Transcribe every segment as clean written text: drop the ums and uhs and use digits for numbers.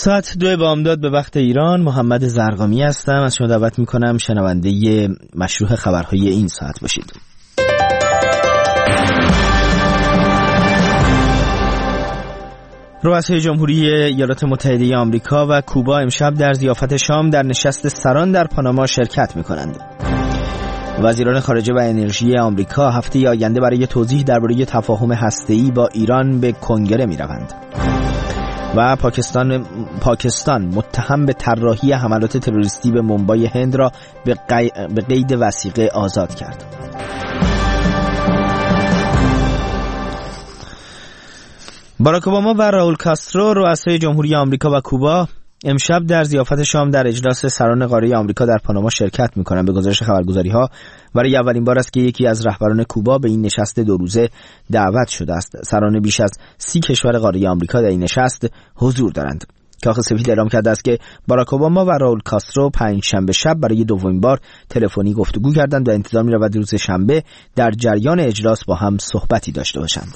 ساعت 2 بامداد به وقت ایران. محمد زرقامی هستم. از شما دعوت میکنم شنونده مشروع خبرهای این ساعت باشید. رؤسای جمهوری ایالات متحده آمریکا و کوبا امشب در ضیافت شام در نشست سران در پاناما شرکت میکنند. وزیران خارجه و انرژی آمریکا هفته آینده برای توضیح درباره تفاهم هسته‌ای با ایران به کنگره میروند. و پاکستان متهم به طراحی حملات تروریستی به مومبای هند را به قید وثیقه آزاد کرد. باراک اوباما و راول کاسترو رؤسای جمهوری آمریکا و کوبا امشب در ضیافت شام در اجلاس سران قاره آمریکا در پاناما شرکت می‌کنند. به گزارش خبرگزاری‌ها برای اولین بار است که یکی از رهبران کوبا به این نشست 2 روزه دعوت شده است. سران بیش از 30 کشور قاره آمریکا در این نشست حضور دارند. کاخ سفید اعلام کرده است که باراک اوباما و راول کاسترو پنجشنبه شب برای دومین بار تلفنی گفتگو کردند و انتظار می‌رود روز شنبه در جریان اجلاس با هم صحبتی داشته باشند.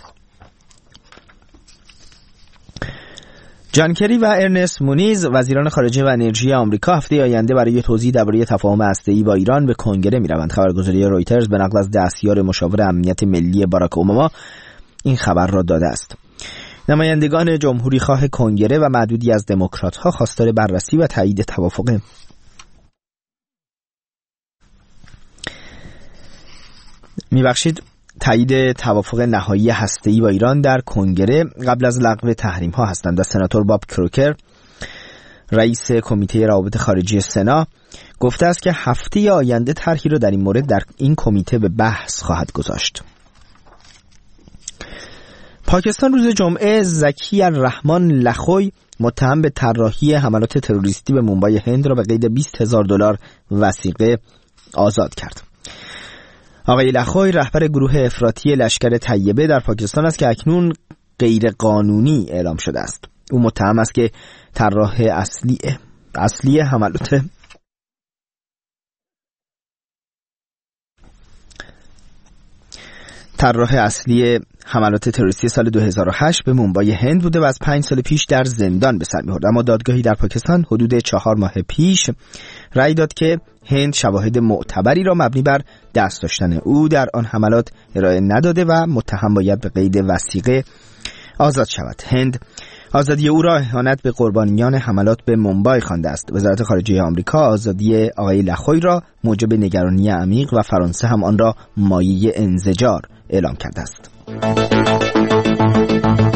جان کری و ارنست مونیز وزیران خارجه و انرژی آمریکا هفته آینده برای توضیح درباره تفاهم هسته‌ای با ایران به کنگره می‌روند. خبرگزاری رویترز به نقل از دستیار مشاور امنیت ملی باراک اوباما این خبر را داده است. نمایندگان جمهوری خواه کنگره و معدودی از دموکرات‌ها خواستار بررسی و تایید تایید توافق نهایی هسته‌ای با ایران در کنگره قبل از لغو تحریم‌ها هستند. سناتور باب کروکر رئیس کمیته روابط خارجی سنا گفته است که هفته آینده طرحی را در این مورد در این کمیته به بحث خواهد گذاشت. پاکستان روز جمعه زکی الرحمن لخوی متهم به طراحی حملات تروریستی به مومبای هند را به قید $20,000 وثیقه آزاد کرد. آقای لخوی رهبر گروه افراطی لشکر طیبه در پاکستان است که اکنون غیر قانونی اعلام شده است. او متهم است که طراح اصلی حملات تروریستی سال 2008 به مومبای هند بوده و از 5 سال پیش در زندان به سر می‌برد. اما دادگاهی در پاکستان حدود 4 ماه پیش رأی داد که هند شواهد معتبری را مبنی بر دست داشتن او در آن حملات ارائه نداده و متهم باید به قید وثیقه آزاد شود. هند آزادی او را اهانت به قربانیان حملات به مومبای خوانده است. وزارت خارجه آمریکا آزادی آقای لخوی را موجب نگرانی عمیق و فرانسه هم آن را مایه انزجار اعلام کرده است.